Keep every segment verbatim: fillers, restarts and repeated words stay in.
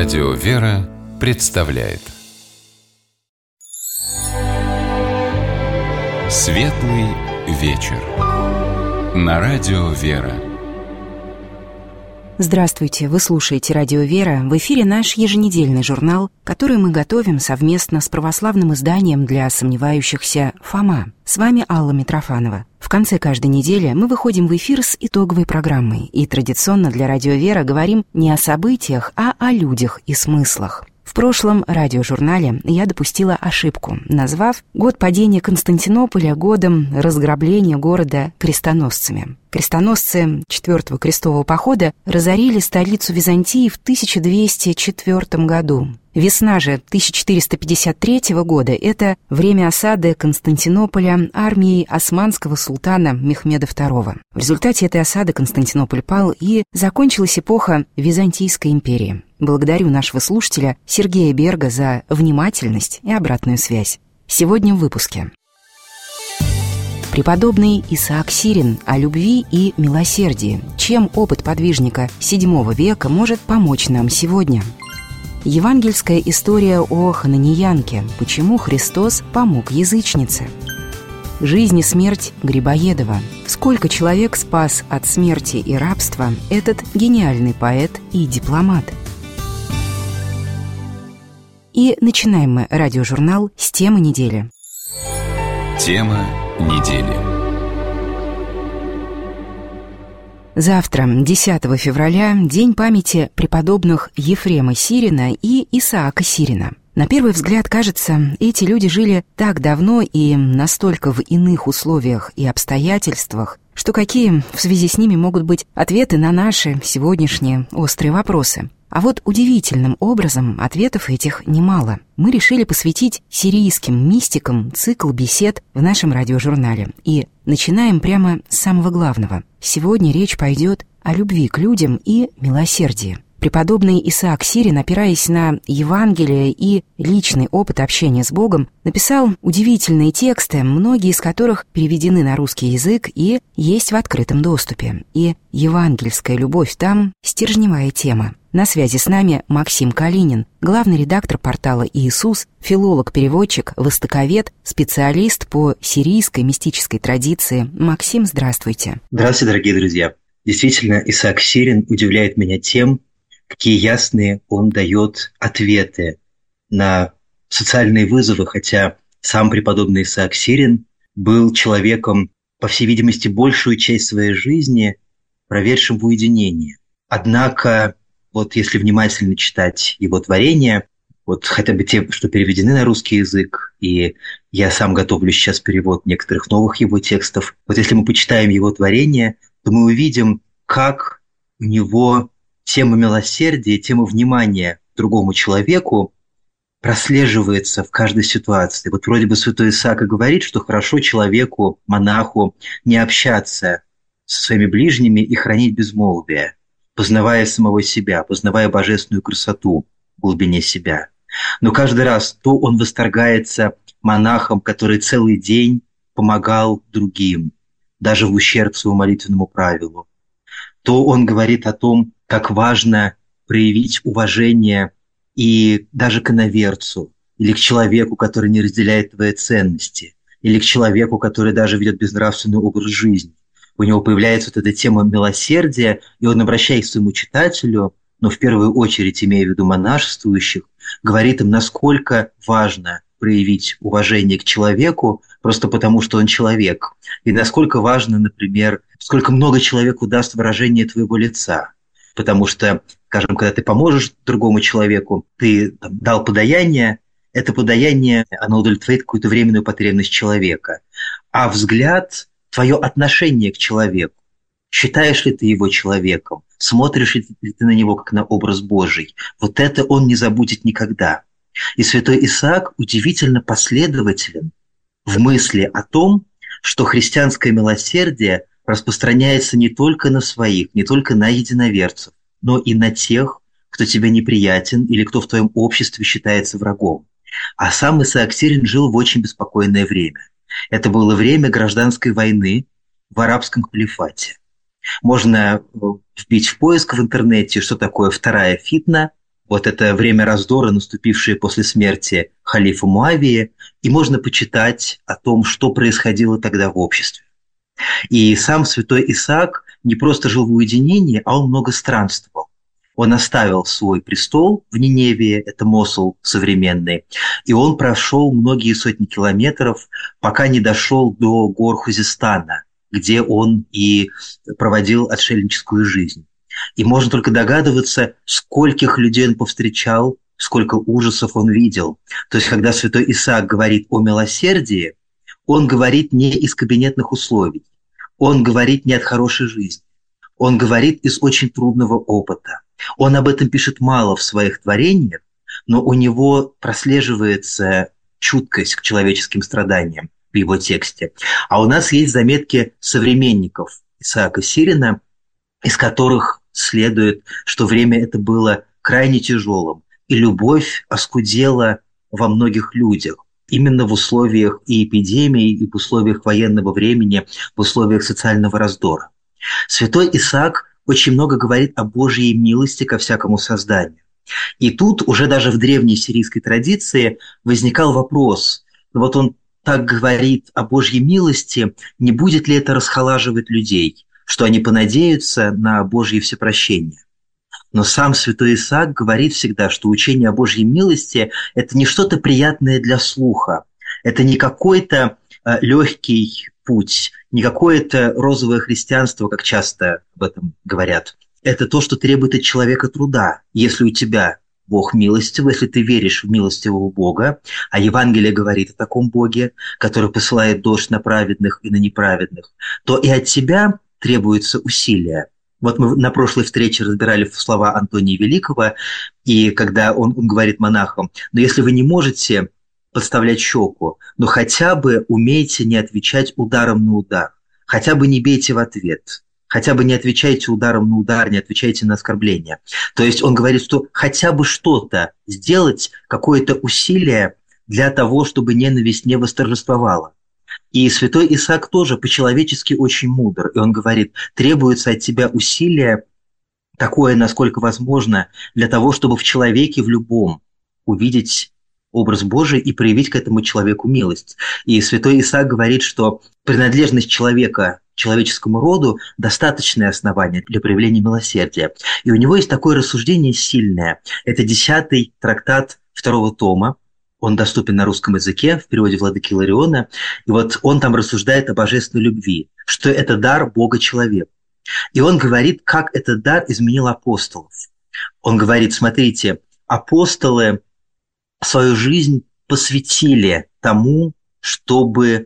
Радио «Вера» представляет Светлый вечер на Радио «Вера». Здравствуйте, вы слушаете Радио «Вера». В эфире наш еженедельный журнал, который мы готовим совместно с православным изданием для сомневающихся «Фома». С вами Алла Митрофанова. В конце каждой недели мы выходим в эфир с итоговой программой и традиционно для Радио «Вера» говорим не о событиях, а о людях и смыслах. В прошлом радиожурнале я допустила ошибку, назвав год падения Константинополя годом разграбления города крестоносцами. Крестоносцы Четвертого крестового похода разорили столицу Византии в тысяча двести четвёртом году. Весна же тысяча четыреста пятьдесят третьего года – это время осады Константинополя армией османского султана Мехмеда второго. В результате этой осады Константинополь пал, и закончилась эпоха Византийской империи. Благодарю нашего слушателя Сергея Берга за внимательность и обратную связь. Сегодня в выпуске. Преподобный Исаак Сирин о любви и милосердии. Чем опыт подвижника седьмого века может помочь нам сегодня? Евангельская история о хананиянке. Почему Христос помог язычнице? Жизнь и смерть Грибоедова. Сколько человек спас от смерти и рабства этот гениальный поэт и дипломат? И начинаем мы радиожурнал с темы недели. Тема недели. Завтра, десятого февраля, день памяти преподобных Ефрема Сирина и Исаака Сирина. На первый взгляд кажется, эти люди жили так давно и настолько в иных условиях и обстоятельствах, что какие в связи с ними могут быть ответы на наши сегодняшние острые вопросы. А вот удивительным образом ответов этих немало. Мы решили посвятить сирийским мистикам цикл бесед в нашем радиожурнале. И начинаем прямо с самого главного. Сегодня речь пойдет о любви к людям и милосердии. Преподобный Исаак Сирин, опираясь на Евангелие и личный опыт общения с Богом, написал удивительные тексты, многие из которых переведены на русский язык и есть в открытом доступе. И евангельская любовь там – стержневая тема. На связи с нами Максим Калинин, главный редактор портала «Иисус», филолог-переводчик, востоковед, специалист по сирийской мистической традиции. Максим, здравствуйте. Здравствуйте, дорогие друзья. Действительно, Исаак Сирин удивляет меня тем, какие ясные он дает ответы на социальные вызовы, хотя сам преподобный Исаак Сирин был человеком, по всей видимости, большую часть своей жизни проведшим в уединении. Однако, вот если внимательно читать его творения, вот хотя бы те, что переведены на русский язык, и я сам готовлю сейчас перевод некоторых новых его текстов, вот если мы почитаем его творения, то мы увидим, как у него тема милосердия, тема внимания к другому человеку прослеживается в каждой ситуации. Вот вроде бы святой Исаак и говорит, что хорошо человеку, монаху, не общаться со своими ближними и хранить безмолвие, познавая самого себя, познавая божественную красоту в глубине себя. Но каждый раз то он восторгается монахом, который целый день помогал другим, даже в ущерб своему молитвенному правилу, то он говорит о том, как важно проявить уважение и даже к иноверцу, или к человеку, который не разделяет твои ценности, или к человеку, который даже ведет безнравственный образ жизни. У него появляется вот эта тема милосердия, и он, обращаясь к своему читателю, но в первую очередь, имея в виду монашествующих, говорит им, насколько важно проявить уважение к человеку, просто потому что он человек. И насколько важно, например, сколько много человеку даст выражение твоего лица. Потому что, скажем, когда ты поможешь другому человеку, ты там, дал подаяние, это подаяние, оно удовлетворит какую-то временную потребность человека. А взгляд, твое отношение к человеку, считаешь ли ты его человеком, смотришь ли ты на него как на образ Божий, вот это он не забудет никогда. И святой Исаак удивительно последователен в мысли о том, что христианское милосердие распространяется не только на своих, не только на единоверцев, но и на тех, кто тебе неприятен или кто в твоем обществе считается врагом. А сам Исаак Сирин жил в очень беспокойное время. Это было время гражданской войны в арабском халифате. Можно вбить в поиск в интернете, что такое вторая фитна, вот это время раздора, наступившее после смерти халифа Муавии, и можно почитать о том, что происходило тогда в обществе. И сам святой Исаак не просто жил в уединении, а он много странствовал. Он оставил свой престол в Ниневии, это Мосул современный, и он прошел многие сотни километров, пока не дошел до гор Хузистана, где он и проводил отшельническую жизнь. И можно только догадываться, скольких людей он повстречал, сколько ужасов он видел. То есть, когда святой Исаак говорит о милосердии, он говорит не из кабинетных условий, он говорит не от хорошей жизни, он говорит из очень трудного опыта. Он об этом пишет мало в своих творениях, но у него прослеживается чуткость к человеческим страданиям в его тексте. А у нас есть заметки современников Исаака Сирина, из которых следует, что время это было крайне тяжелым, и любовь оскудела во многих людях. Именно в условиях и эпидемии, и в условиях военного времени, в условиях социального раздора. Святой Исаак очень много говорит о Божьей милости ко всякому созданию. И тут уже даже в древней сирийской традиции возникал вопрос, вот он так говорит о Божьей милости, не будет ли это расхолаживать людей, что они понадеются на Божье всепрощение. Но сам святой Исаак говорит всегда, что учение о Божьей милости – это не что-то приятное для слуха, это не какой-то э, легкий путь, не какое-то розовое христианство, как часто об этом говорят. Это то, что требует от человека труда. Если у тебя Бог милостивый, если ты веришь в милостивого Бога, а Евангелие говорит о таком Боге, который посылает дождь на праведных и на неправедных, то и от тебя требуется усилие. Вот мы на прошлой встрече разбирали слова Антония Великого, и когда он, он говорит монахам, но если вы не можете подставлять щеку, но хотя бы умейте не отвечать ударом на удар, хотя бы не бейте в ответ, хотя бы не отвечайте ударом на удар, не отвечайте на оскорбление. То есть он говорит, что хотя бы что-то сделать, какое-то усилие для того, чтобы ненависть не восторжествовала. И святой Исаак тоже по-человечески очень мудр, и он говорит, требуется от тебя усилие такое, насколько возможно, для того, чтобы в человеке в любом увидеть образ Божий и проявить к этому человеку милость. И святой Исаак говорит, что принадлежность человека человеческому роду – достаточное основание для проявления милосердия. И у него есть такое рассуждение сильное. Это десятый трактат второго тома. Он доступен на русском языке в переводе владыки Илариона. И вот он там рассуждает о божественной любви, что это дар Бога человеку. И он говорит, как этот дар изменил апостолов. Он говорит, смотрите, апостолы свою жизнь посвятили тому, чтобы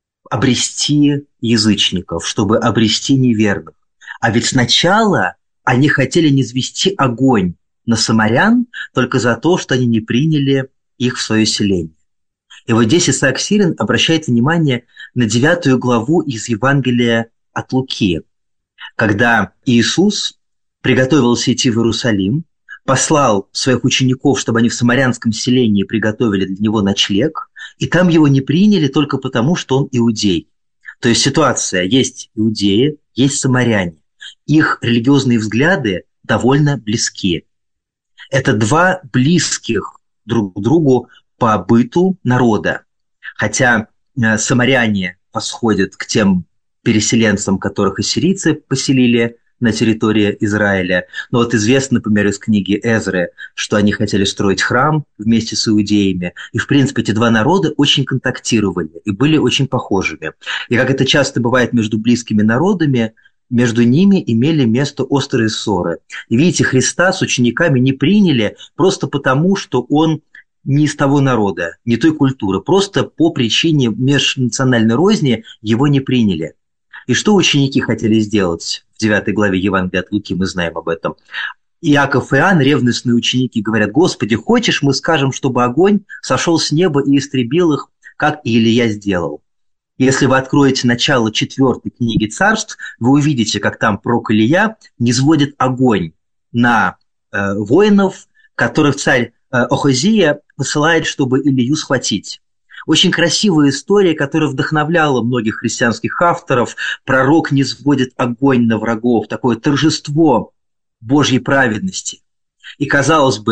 обрести язычников, чтобы обрести неверных. А ведь сначала они хотели низвести огонь на самарян только за то, что они не приняли их в свое селение. И вот здесь Исаак Сирин обращает внимание на девятую главу из Евангелия от Луки, когда Иисус приготовился идти в Иерусалим, послал своих учеников, чтобы они в самарянском селении приготовили для него ночлег, и там его не приняли только потому, что он иудей. То есть ситуация, есть иудеи, есть самаряне. Их религиозные взгляды довольно близки. Это два близких друг к другу по быту народа. Хотя самаряне восходят к тем переселенцам, которых ассирийцы поселили на территории Израиля. Но вот известно, например, из книги Эзры, что они хотели строить храм вместе с иудеями. И, в принципе, эти два народа очень контактировали и были очень похожими. И как это часто бывает между близкими народами, между ними имели место острые ссоры. И видите, Христа с учениками не приняли просто потому, что он не из того народа, не той культуры. Просто по причине межнациональной розни его не приняли. И что ученики хотели сделать? В девятой главе Евангелия от Луки мы знаем об этом. Иаков и Иоанн, ревностные ученики, говорят: «Господи, хочешь, мы скажем, чтобы огонь сошел с неба и истребил их, как и Илия сделал?» Если вы откроете начало четвертой книги Царств, вы увидите, как там пророк Илия низводит огонь на э, воинов, которых царь э, Охозия посылает, чтобы Илию схватить. Очень красивая история, которая вдохновляла многих христианских авторов. Пророк низводит огонь на врагов, такое торжество Божьей праведности. И, казалось бы,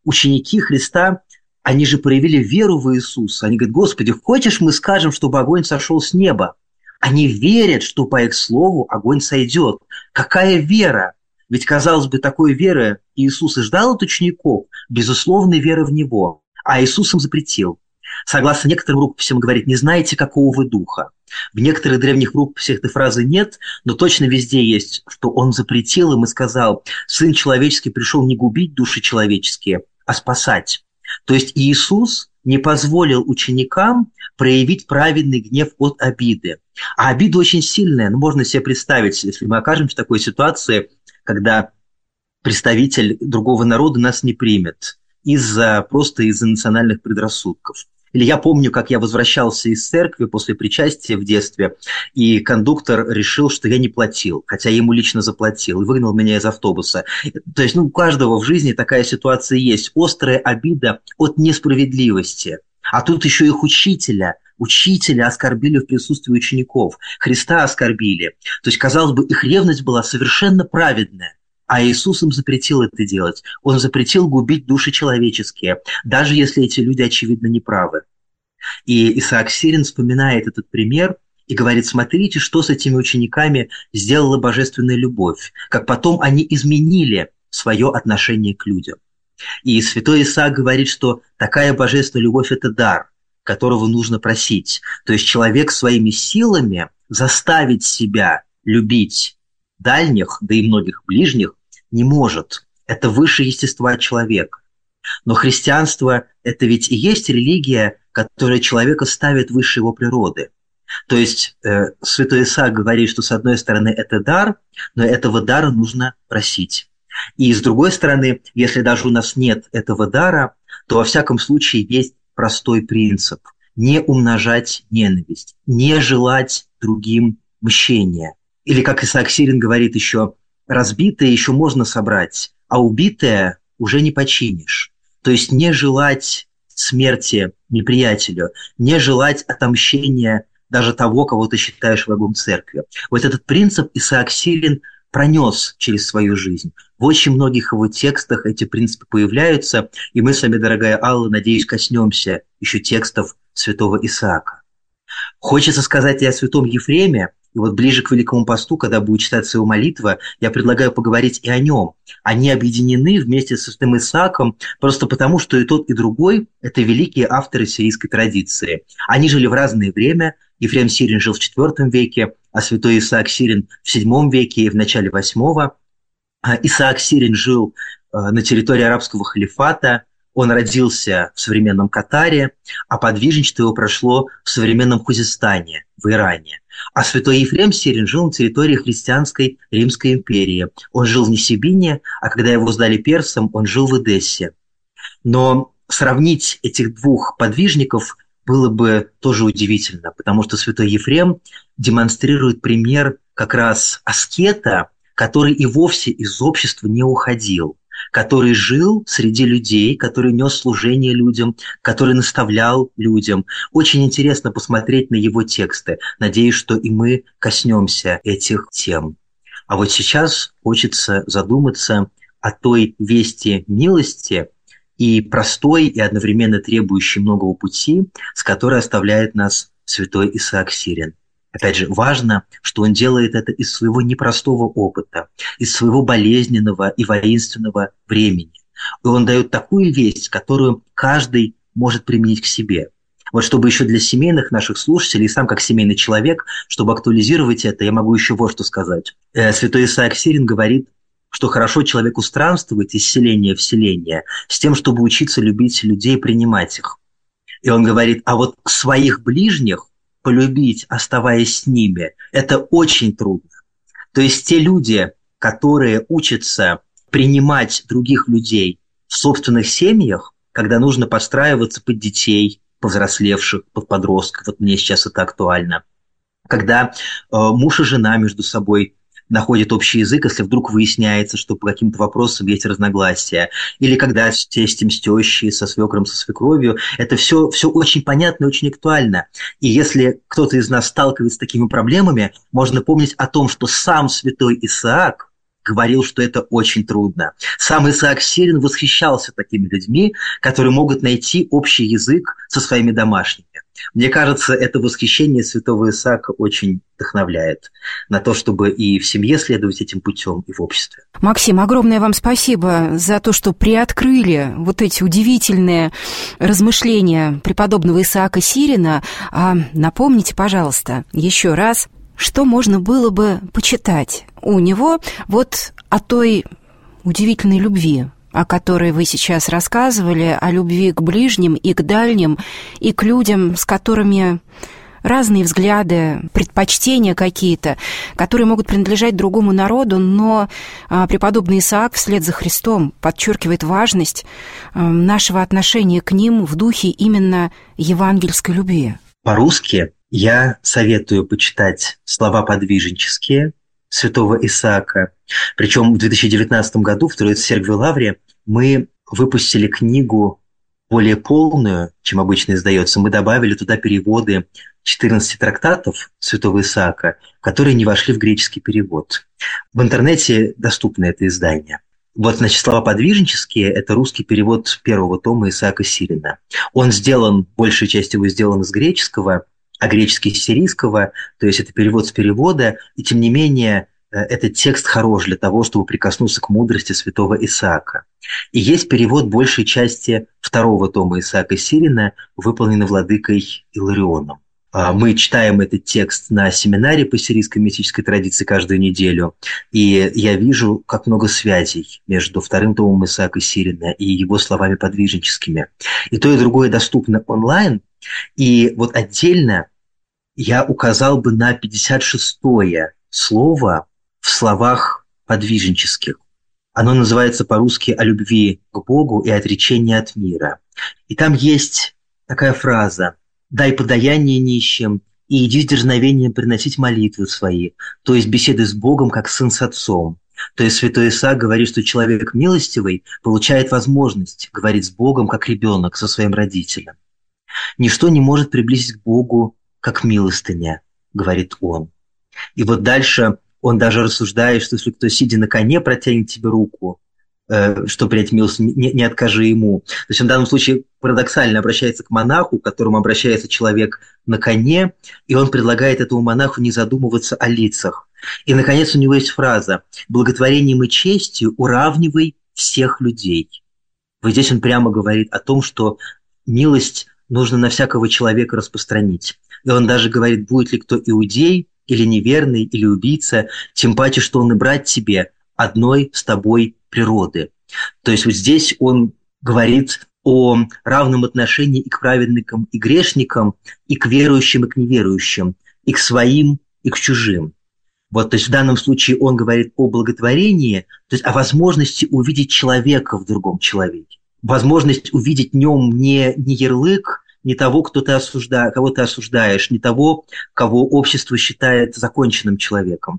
ученики Христа, они же проявили веру в Иисуса. Они говорят: Господи, хочешь, мы скажем, чтобы огонь сошел с неба? Они верят, что по их слову огонь сойдет. Какая вера? Ведь, казалось бы, такой веры Иисус и ждал от учеников, безусловной веры в Него, а Иисус им запретил. Согласно некоторым рукописям, говорит: не знаете, какого вы духа. В некоторых древних рукописях этой фразы нет, но точно везде есть, что Он запретил им и сказал: Сын человеческий пришел не губить души человеческие, а спасать. То есть Иисус не позволил ученикам проявить праведный гнев от обиды. А обида очень сильная. Ну, можно себе представить, если мы окажемся в такой ситуации, когда представитель другого народа нас не примет из-за просто из-за национальных предрассудков. Или я помню, как я возвращался из церкви после причастия в детстве, и кондуктор решил, что я не платил, хотя я ему лично заплатил, и выгнал меня из автобуса. То есть, ну, у каждого в жизни такая ситуация есть. Острая обида от несправедливости. А тут еще их учителя. Учителя оскорбили в присутствии учеников. Христа оскорбили. То есть, казалось бы, их ревность была совершенно праведная. А Иисус им запретил это делать. Он запретил губить души человеческие, даже если эти люди, очевидно, неправы. И Исаак Сирин вспоминает этот пример и говорит: смотрите, что с этими учениками сделала божественная любовь, как потом они изменили свое отношение к людям. И святой Исаак говорит, что такая божественная любовь – это дар, которого нужно просить. То есть человек своими силами заставить себя любить дальних, да и многих ближних, не может. Это выше естества человека. Но христианство – это ведь и есть религия, которая человека ставит выше его природы. То есть э, святой Исаак говорит, что с одной стороны это дар, но этого дара нужно просить. И с другой стороны, если даже у нас нет этого дара, то во всяком случае есть простой принцип – не умножать ненависть, не желать другим мщения. Или, как Исаак Сирин говорит еще, разбитое еще можно собрать, а убитое уже не починишь. То есть не желать смерти неприятелю, не желать отомщения даже того, кого ты считаешь врагом церкви. Вот этот принцип Исаак Сирин пронес через свою жизнь. В очень многих его текстах эти принципы появляются, и мы с вами, дорогая Алла, надеюсь, коснемся еще текстов святого Исаака. Хочется сказать и о святом Ефреме, и вот ближе к Великому посту, когда будет читаться его молитва, я предлагаю поговорить и о нем. Они объединены вместе со святым Исааком просто потому, что и тот, и другой – это великие авторы сирийской традиции. Они жили в разное время. Ефрем Сирин жил в четвёртом веке, а святой Исаак Сирин в седьмом веке и в начале восьмого. Исаак Сирин жил на территории арабского халифата. Он родился в современном Катаре, а подвижничество его прошло в современном Хузестане, в Иране. А святой Ефрем Сирин жил на территории христианской Римской империи. Он жил в Нисибине, а когда его сдали персам, он жил в Эдессе. Но сравнить этих двух подвижников было бы тоже удивительно, потому что святой Ефрем демонстрирует пример как раз аскета, который и вовсе из общества не уходил, который жил среди людей, который нес служение людям, который наставлял людям. Очень интересно посмотреть на его тексты. Надеюсь, что и мы коснемся этих тем. А вот сейчас хочется задуматься о той вести милости и простой, и одновременно требующей многого пути, с которой оставляет нас святой Исаак Сирин. Опять же, важно, что он делает это из своего непростого опыта, из своего болезненного и воинственного времени. И он дает такую весть, которую каждый может применить к себе. Вот чтобы еще для семейных наших слушателей, сам как семейный человек, чтобы актуализировать это, я могу еще вот что сказать. Святой Исаак Сирин говорит, что хорошо человеку странствовать из селения в селение с тем, чтобы учиться любить людей и принимать их. И он говорит, а вот своих ближних полюбить, оставаясь с ними, это очень трудно. То есть те люди, которые учатся принимать других людей в собственных семьях, когда нужно подстраиваться под детей, повзрослевших, под подростков, вот мне сейчас это актуально, когда э, муж и жена между собой находят общий язык, если вдруг выясняется, что по каким-то вопросам есть разногласия, или когда с тестем, с тещей, со свекром, со свекровью, это все, все очень понятно и очень актуально. И если кто-то из нас сталкивается с такими проблемами, можно помнить о том, что сам святой Исаак говорил, что это очень трудно. Сам Исаак Сирин восхищался такими людьми, которые могут найти общий язык со своими домашними. Мне кажется, это восхищение святого Исаака очень вдохновляет на то, чтобы и в семье следовать этим путем, и в обществе. Максим, огромное вам спасибо за то, что приоткрыли вот эти удивительные размышления преподобного Исаака Сирина. А напомните, пожалуйста, еще раз, что можно было бы почитать у него вот о той удивительной любви, о которой вы сейчас рассказывали, о любви к ближним и к дальним, и к людям, с которыми разные взгляды, предпочтения какие-то, которые могут принадлежать другому народу, но преподобный Исаак вслед за Христом подчеркивает важность нашего отношения к ним в духе именно евангельской любви. По-русски я советую почитать слова подвижнические святого Исаака. Причем в две тысячи девятнадцатом году в Троице-Сергиевой Лавре мы выпустили книгу более полную, чем обычно издается. Мы добавили туда переводы четырнадцати трактатов святого Исаака, которые не вошли в греческий перевод. В интернете доступно это издание. Вот, значит, слова подвижнические – это русский перевод первого тома Исаака Сирина. Он сделан, большая часть его сделана с греческого, а греческий с сирийского, то есть это перевод с перевода, и тем не менее этот текст хорош для того, чтобы прикоснуться к мудрости святого Исаака. И есть перевод большей части второго тома Исаака Сирина, выполненный владыкой Иларионом. Мы читаем этот текст на семинаре по сирийской мистической традиции каждую неделю, и я вижу, как много связей между вторым томом Исаака Сирина и его словами подвижническими. И то, и другое доступно онлайн, и вот отдельно я указал бы на пятьдесят шестое слово в словах подвижнических. Оно называется по-русски «О любви к Богу и отречении от мира». И там есть такая фраза: «Дай подаяние нищим и иди с дерзновением приносить молитвы свои», то есть беседы с Богом, как сын с отцом. То есть святой Исаак говорит, что человек милостивый получает возможность говорить с Богом, как ребенок со своим родителем. «Ничто не может приблизить к Богу, как милостыня», говорит он. И вот дальше он даже рассуждает, что если кто, сидя на коне, протянет тебе руку, э, чтобы принять милость, не, не откажи ему. То есть он в данном случае парадоксально обращается к монаху, к которому обращается человек на коне, и он предлагает этому монаху не задумываться о лицах. И, наконец, у него есть фраза: «Благотворением и честью уравнивай всех людей». Вот здесь он прямо говорит о том, что милость нужно на всякого человека распространить. И он даже говорит: будет ли кто иудей, или неверный, или убийца, тем паче, что он и брат тебе одной с тобой природы. То есть вот здесь он говорит о равном отношении и к праведникам, и грешникам, и к верующим, и к неверующим, и к своим, и к чужим. Вот, то есть в данном случае он говорит о благотворении, то есть о возможности увидеть человека в другом человеке, возможность увидеть в нем не, не ярлык, не того, кто ты осужда... кого ты осуждаешь, не того, кого общество считает законченным человеком.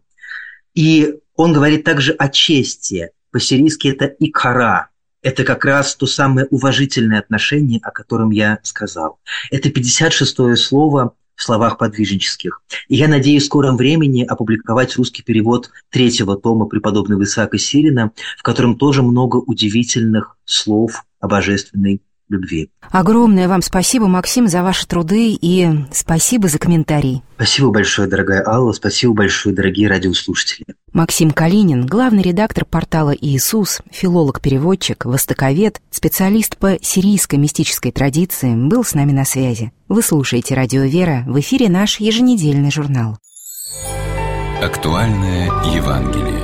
И он говорит также о чести. По-сирийски это икара. Это как раз то самое уважительное отношение, о котором я сказал. Это пятьдесят шестое слово в словах подвижнических. И я надеюсь в скором времени опубликовать русский перевод третьего тома преподобного Исаака Сирина, в котором тоже много удивительных слов о божественной любви. Огромное вам спасибо, Максим, за ваши труды, и спасибо за комментарий. Спасибо большое, дорогая Алла, спасибо большое, дорогие радиослушатели. Максим Калинин, главный редактор портала «Иисус», филолог-переводчик, востоковед, специалист по сирийской мистической традиции, был с нами на связи. Вы слушаете «Радио Вера», в эфире наш еженедельный журнал. Актуальное Евангелие.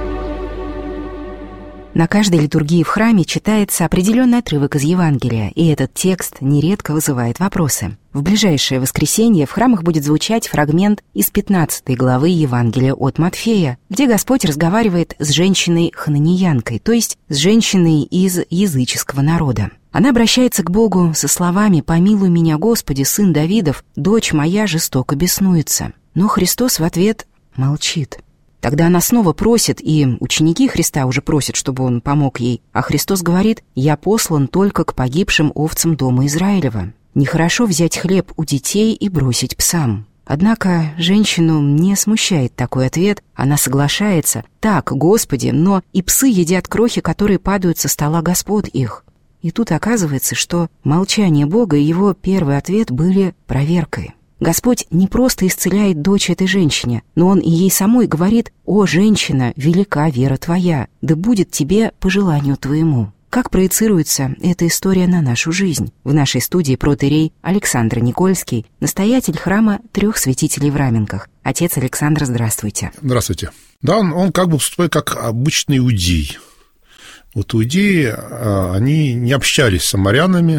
На каждой литургии в храме читается определенный отрывок из Евангелия, и этот текст нередко вызывает вопросы. В ближайшее воскресенье в храмах будет звучать фрагмент из пятнадцатой главы Евангелия от Матфея, где Господь разговаривает с женщиной-хананиянкой, то есть с женщиной из языческого народа. Она обращается к Богу со словами: «Помилуй меня, Господи, сын Давидов, дочь моя жестоко беснуется». Но Христос в ответ молчит. Тогда она снова просит, и ученики Христа уже просят, чтобы он помог ей, а Христос говорит: «Я послан только к погибшим овцам дома Израилева. Нехорошо взять хлеб у детей и бросить псам». Однако женщину не смущает такой ответ, она соглашается: «Так, Господи, но и псы едят крохи, которые падают со стола господ их». И тут оказывается, что молчание Бога и его первый ответ были проверкой. Господь не просто исцеляет дочь этой женщине, но Он и ей самой говорит: «О, женщина, велика вера твоя, да будет тебе по желанию твоему». Как проецируется эта история на нашу жизнь? В нашей студии протоиерей Александр Никольский, настоятель храма Трех Святителей в Раменках. Отец Александр, здравствуйте. Здравствуйте. Да, он, он как бы поступает как обычный иудей. Вот иудеи, они не общались с самарянами,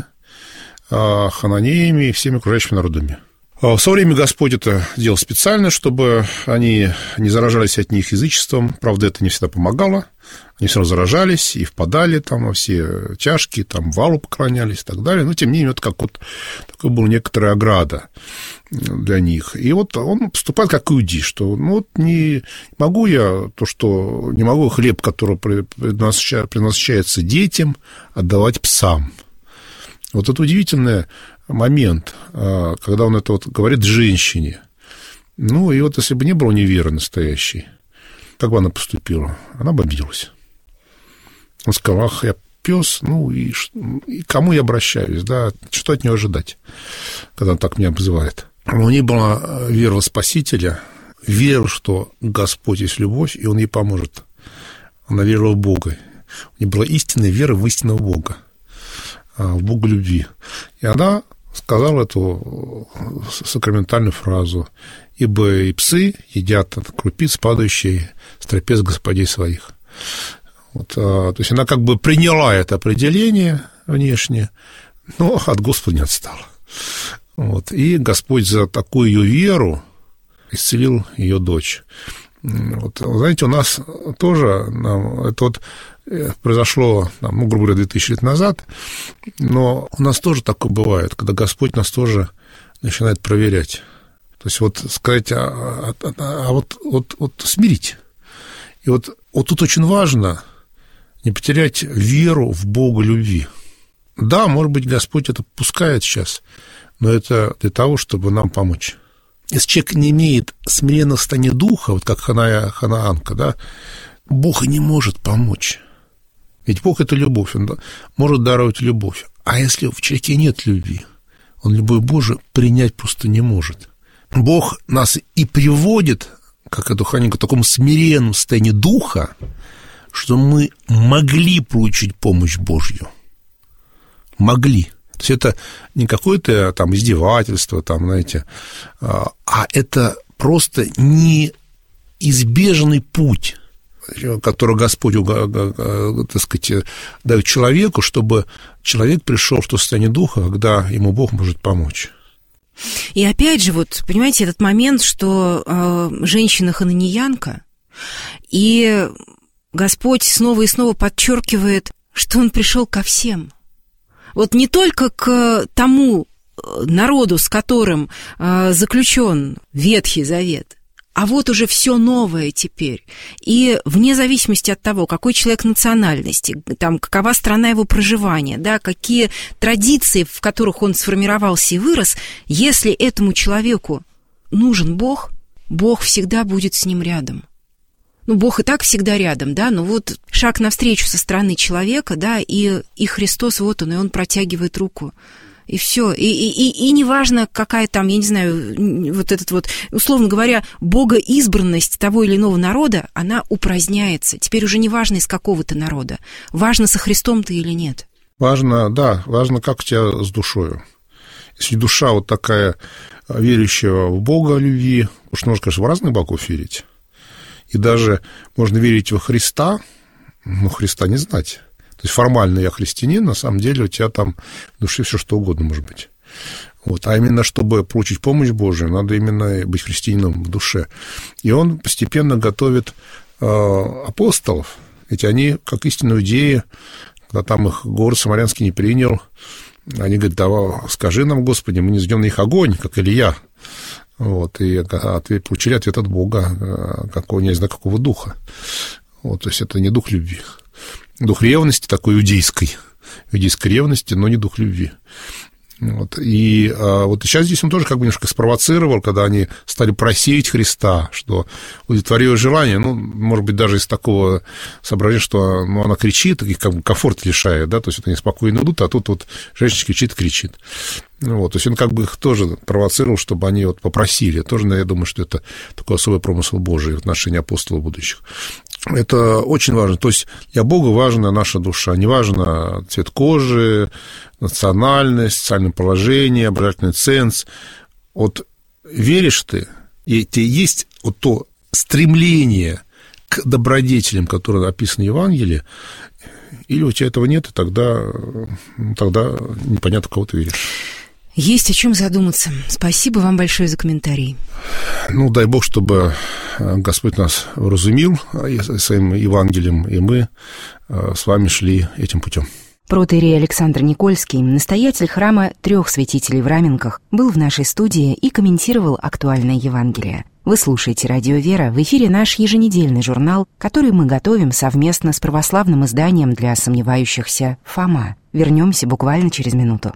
хананеями и всеми окружающими народами. В свое время Господь это делал специально, чтобы они не заражались от них язычеством. Правда, это не всегда помогало. Они все равно заражались и впадали там во все чашки, там валу поклонялись и так далее. Но, тем не менее, это как вот такая была некоторая ограда для них. И вот он поступает как иудей, что ну вот не могу я то, что не могу хлеб, который предназначается детям, отдавать псам. Вот это удивительный момент, когда он это вот говорит женщине. Ну, и вот если бы не было неверы настоящей, как бы она поступила? Она бы обиделась. Он сказал: ах, я пес, ну, и, и к кому я обращаюсь, да, что от нее ожидать, когда он так меня обзывает? Но у нее была вера в Спасителя, вера, что Господь есть любовь, и Он ей поможет. Она верила в Бога. У нее была истинная вера в истинного Бога, в Бога любви. И она сказала эту сакраментальную фразу: «Ибо и псы едят от крупиц, падающие с трапез господей своих». Вот, то есть она как бы приняла это определение внешне, но от Господа не отстала. Вот, и Господь за такую ее веру исцелил ее дочь. Вот, знаете, у нас тоже нам, это вот произошло, ну, грубо говоря, две тысячи лет назад, но у нас тоже такое бывает, когда Господь нас тоже начинает проверять. То есть вот сказать, а, а, а вот, вот, вот смирить. И вот, вот тут очень важно не потерять веру в Бога любви. Да, может быть, Господь это пускает сейчас, но это для того, чтобы нам помочь. Если человек не имеет смиренного состояния духа, вот как Ханая, ханаанка, да, Бог и не может помочь. Ведь Бог – это любовь, Он может даровать любовь. А если в человеке нет любви, он любовь Божию принять просто не может. Бог нас и приводит, как эту Ханеньку, к такому смиренному состоянию духа, что мы могли получить помощь Божью. Могли. То есть это не какое-то там издевательство, там, знаете, а это просто неизбежный путь, который Господь, так сказать, дает человеку, чтобы человек пришел в то состояние духа, когда ему Бог может помочь. И опять же, вот, понимаете, этот момент, что э, женщина хананеянка, и Господь снова и снова подчеркивает, что Он пришел ко всем. Вот не только к тому народу, с которым э, заключен Ветхий Завет, а вот уже все новое теперь. И вне зависимости от того, какой человек национальности, там, какова страна его проживания, да, какие традиции, в которых он сформировался и вырос, если этому человеку нужен Бог, Бог всегда будет с ним рядом. Ну, Бог и так всегда рядом, да, но вот шаг навстречу со стороны человека, да, и, и Христос, вот он, и он протягивает руку. И все. И, и, и неважно, какая там, я не знаю, вот этот вот, условно говоря, богоизбранность того или иного народа, она упраздняется. Теперь уже не важно, из какого ты народа. Важно, со Христом ты или нет. Важно, да, важно, как у тебя с душою. Если душа вот такая верящая в Бога любви, потому что можно, конечно, в разных богов верить. И даже можно верить во Христа, но Христа не знать. То есть формально я христианин, на самом деле у тебя там в душе все что угодно может быть. Вот. А именно, чтобы получить помощь Божию, надо именно быть христианином в душе. И он постепенно готовит э, апостолов. Ведь они, как истинные иудеи, когда там их город Самарянский не принял, они говорят: давай, скажи нам, Господи, мы не низведем на них огонь, как Илья. Вот. И ответ, получили ответ от Бога, какого, не знаю, какого духа. Вот. То есть это не дух любви. Дух ревности такой иудейской, иудейской ревности, но не дух любви. Вот. И а, вот сейчас здесь он тоже как бы немножко спровоцировал, когда они стали просить Христа, что удовлетвори ее желание, ну, может быть, даже из такого соображения, что ну, она кричит, их как бы комфорт лишает, да, то есть вот они спокойно идут, а тут вот женщина кричит, кричит. Вот, то есть он как бы их тоже провоцировал, чтобы они вот попросили. Тоже, я думаю, что это такой особый промысел Божий в отношении апостолов будущих. Это очень важно. То есть для Бога важна наша душа. Не важно цвет кожи, национальность, социальное положение, образовательный ценз. Вот веришь ты, и тебе есть вот то стремление к добродетелям, которые описаны в Евангелии, или у тебя этого нет, и тогда, тогда непонятно, кого ты веришь. Есть о чем задуматься. Спасибо вам большое за комментарий. Ну, дай Бог, чтобы Господь нас вразумил своим Евангелием, и мы с вами шли этим путем. Протоиерей Александр Никольский, настоятель храма трех святителей в Раменках, был в нашей студии и комментировал актуальное Евангелие. Вы слушаете «Радио Вера», в эфире наш еженедельный журнал, который мы готовим совместно с православным изданием для сомневающихся «Фома». Вернемся буквально через минуту.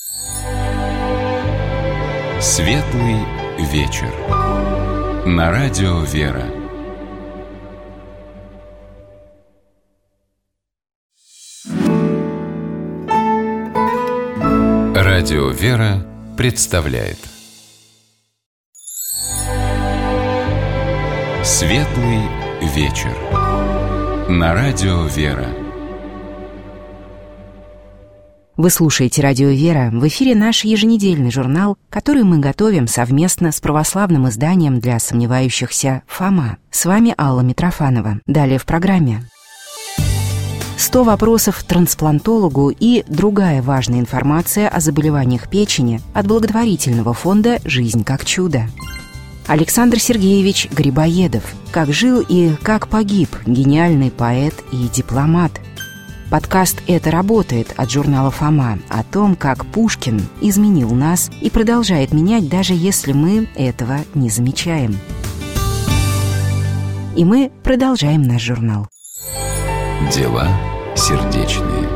Светлый вечер. На радио «Вера». Радио «Вера» представляет Светлый вечер. На радио «Вера». Вы слушаете «Радио Вера», в эфире наш еженедельный журнал, который мы готовим совместно с православным изданием для сомневающихся «Фома». С вами Алла Митрофанова. Далее в программе. сто вопросов трансплантологу и другая важная информация о заболеваниях печени от благотворительного фонда «Жизнь как чудо». Александр Сергеевич Грибоедов. Как жил и как погиб гениальный поэт и дипломат. Подкаст «Это работает» от журнала «Фома» о том, как Пушкин изменил нас и продолжает менять, даже если мы этого не замечаем. И мы продолжаем наш журнал. Дела сердечные.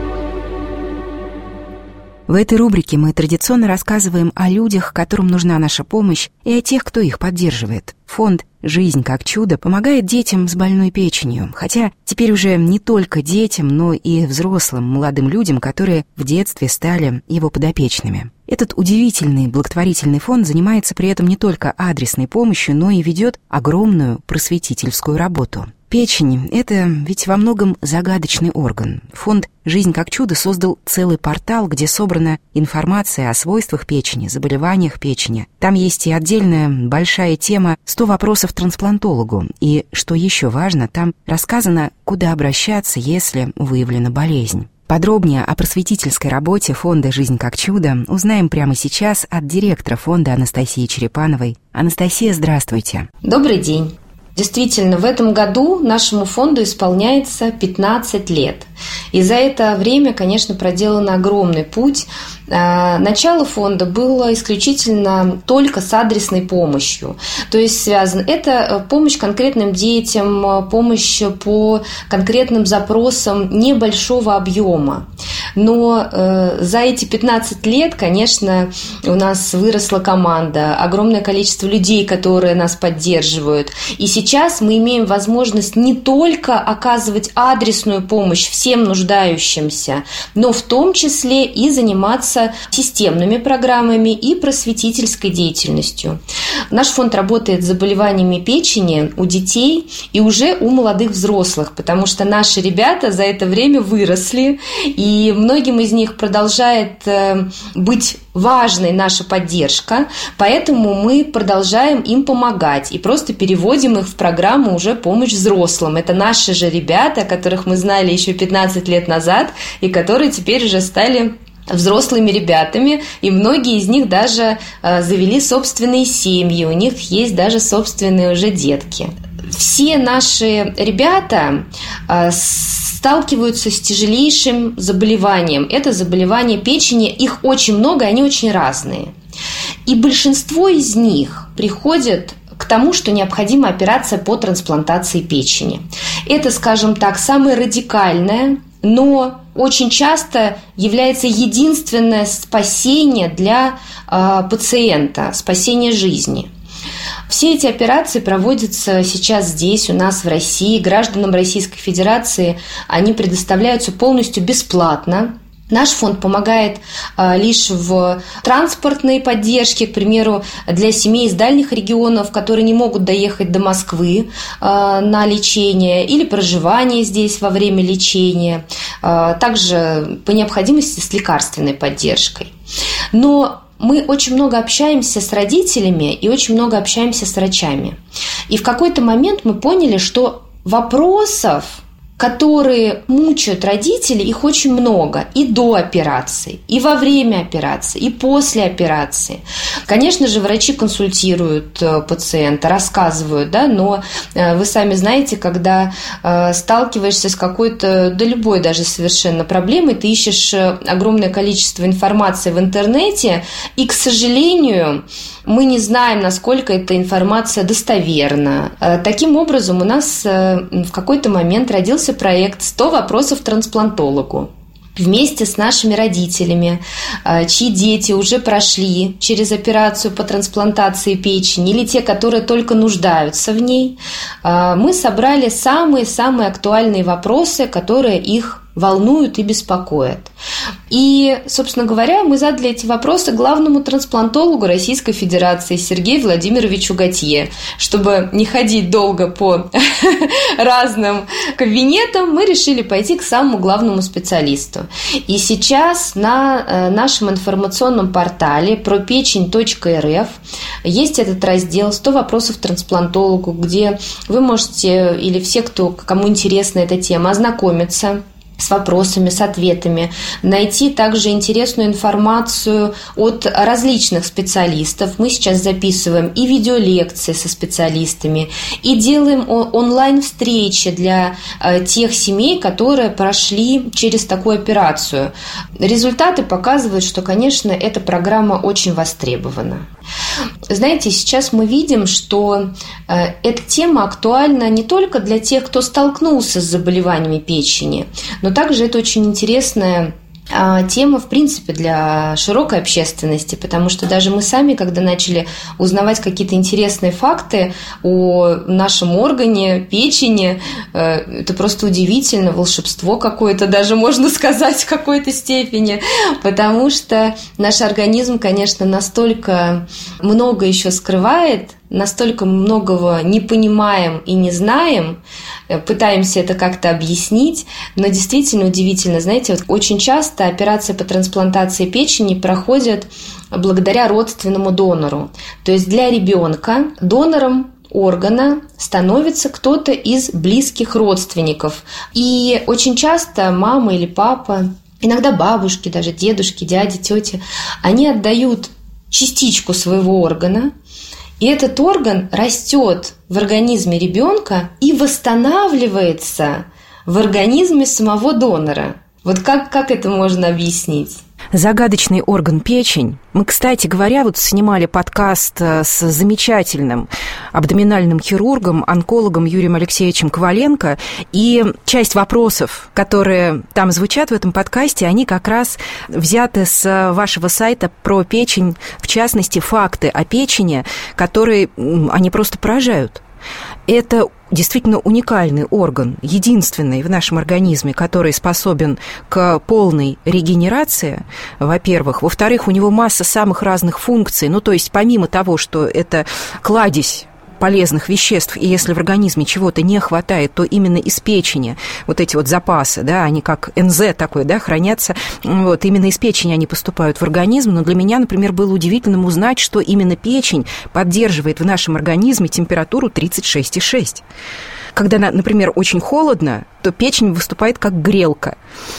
В этой рубрике мы традиционно рассказываем о людях, которым нужна наша помощь, и о тех, кто их поддерживает. Фонд «Жизнь как чудо» помогает детям с больной печенью, хотя теперь уже не только детям, но и взрослым, молодым людям, которые в детстве стали его подопечными. Этот удивительный благотворительный фонд занимается при этом не только адресной помощью, но и ведет огромную просветительскую работу. Печень – это ведь во многом загадочный орган. Фонд «Жизнь как чудо» создал целый портал, где собрана информация о свойствах печени, заболеваниях печени. Там есть и отдельная большая тема «сто вопросов трансплантологу». И, что еще важно, там рассказано, куда обращаться, если выявлена болезнь. Подробнее о просветительской работе фонда «Жизнь как чудо» узнаем прямо сейчас от директора фонда Анастасии Черепановой. Анастасия, здравствуйте. Добрый день. Действительно, в этом году нашему фонду исполняется пятнадцать лет. И за это время, конечно, проделан огромный путь. Начало фонда было исключительно только с адресной помощью. То есть связано это помощь конкретным детям, помощь по конкретным запросам небольшого объема. Но э, за эти пятнадцать лет, конечно, у нас выросла команда, огромное количество людей, которые нас поддерживают. И сейчас мы имеем возможность не только оказывать адресную помощь всем нуждающимся, но в том числе и заниматься системными программами и просветительской деятельностью. Наш фонд работает с заболеваниями печени у детей и уже у молодых взрослых, потому что наши ребята за это время выросли, и многим из них продолжает быть важной наша поддержка, поэтому мы продолжаем им помогать и просто переводим их в программу уже «Помощь взрослым». Это наши же ребята, которых мы знали еще пятнадцать лет назад и которые теперь уже стали взрослыми ребятами, и многие из них даже э, завели собственные семьи, у них есть даже собственные уже детки. Все наши ребята э, сталкиваются с тяжелейшим заболеванием. Это заболевание печени, их очень много, они очень разные. И большинство из них приходят к тому, что необходима операция по трансплантации печени. Это, скажем так, самое радикальное, но очень часто является единственное спасение для э, пациента, спасение жизни. Все эти операции проводятся сейчас здесь, у нас в России. Гражданам Российской Федерации они предоставляются полностью бесплатно. Наш фонд помогает а, лишь в транспортной поддержке, к примеру, для семей из дальних регионов, которые не могут доехать до Москвы а, на лечение или проживание здесь во время лечения, а, также по необходимости с лекарственной поддержкой. Но мы очень много общаемся с родителями и очень много общаемся с врачами. И в какой-то момент мы поняли, что вопросов, которые мучают родителей, их очень много. И до операции, и во время операции, и после операции. Конечно же, врачи консультируют пациента, рассказывают, да, но вы сами знаете, когда сталкиваешься с какой-то, да любой даже совершенно проблемой, ты ищешь огромное количество информации в интернете, и, к сожалению, мы не знаем, насколько эта информация достоверна. Таким образом, у нас в какой-то момент родился проект «сто вопросов трансплантологу». Вместе с нашими родителями, чьи дети уже прошли через операцию по трансплантации печени, или те, которые только нуждаются в ней, мы собрали самые-самые актуальные вопросы, которые их волнуют и беспокоят. И, собственно говоря, мы задали эти вопросы главному трансплантологу Российской Федерации Сергею Владимировичу Готье. Чтобы не ходить долго по разным кабинетам, мы решили пойти к самому главному специалисту. И сейчас на нашем информационном портале про печень точка эр эф есть этот раздел «сто вопросов трансплантологу», где вы можете, или все, кто, кому интересна эта тема, ознакомиться с вопросами, с ответами, найти также интересную информацию от различных специалистов. Мы сейчас записываем и видеолекции со специалистами, и делаем онлайн-встречи для тех семей, которые прошли через такую операцию. Результаты показывают, что, конечно, эта программа очень востребована. Знаете, сейчас мы видим, что э, эта тема актуальна не только для тех, кто столкнулся с заболеваниями печени, но также это очень интересная э, тема, в принципе, для широкой общественности, потому что даже мы сами, когда начали узнавать какие-то интересные факты о нашем органе, печени, э, это просто удивительно, волшебство какое-то, даже можно сказать в какой-то степени, потому что наш организм, конечно, настолько много еще скрывает, настолько многого не понимаем и не знаем, пытаемся это как-то объяснить, но действительно удивительно. Знаете, вот очень часто операции по трансплантации печени проходят благодаря родственному донору. То есть для ребенка донором органа становится кто-то из близких родственников. И очень часто мама или папа, иногда бабушки, даже дедушки, дяди, тети, они отдают частичку своего органа, и этот орган растет в организме ребенка и восстанавливается в организме самого донора. Вот как, как это можно объяснить? Загадочный орган печень. Мы, кстати говоря, вот снимали подкаст с замечательным абдоминальным хирургом, онкологом Юрием Алексеевичем Коваленко, и часть вопросов, которые там звучат в этом подкасте, они как раз взяты с вашего сайта про печень, в частности, факты о печени, которые они просто поражают. Это действительно уникальный орган, единственный в нашем организме, который способен к полной регенерации, во-первых. Во-вторых, у него масса самых разных функций. Ну, то есть, помимо того, что это кладезь полезных веществ, и если в организме чего-то не хватает, то именно из печени вот эти вот запасы, да, они как эн зэ такой, да, хранятся, вот, именно из печени они поступают в организм, но для меня, например, было удивительным узнать, что именно печень поддерживает в нашем организме температуру тридцать шесть и шесть. Когда, например, очень холодно, то печень выступает как грелка.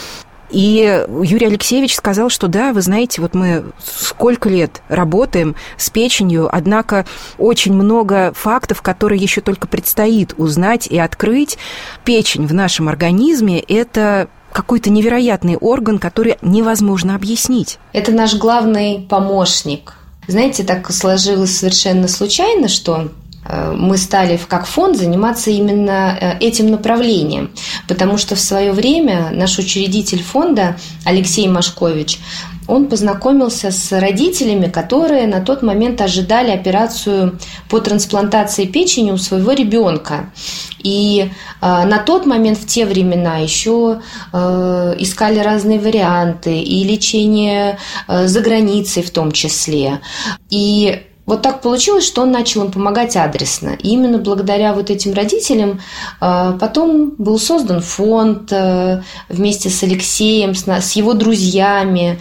И Юрий Алексеевич сказал, что да, вы знаете, вот мы сколько лет работаем с печенью, однако очень много фактов, которые еще только предстоит узнать и открыть. Печень в нашем организме – это какой-то невероятный орган, который невозможно объяснить. Это наш главный помощник. Знаете, так сложилось совершенно случайно, что мы стали как фонд заниматься именно этим направлением, потому что в свое время наш учредитель фонда Алексей Машкович, он познакомился с родителями, которые на тот момент ожидали операцию по трансплантации печени у своего ребенка. И э, на тот момент, в те времена, еще э, искали разные варианты, и лечение э, за границей в том числе. И вот так получилось, что он начал им помогать адресно. И именно благодаря вот этим родителям потом был создан фонд вместе с Алексеем, с его друзьями.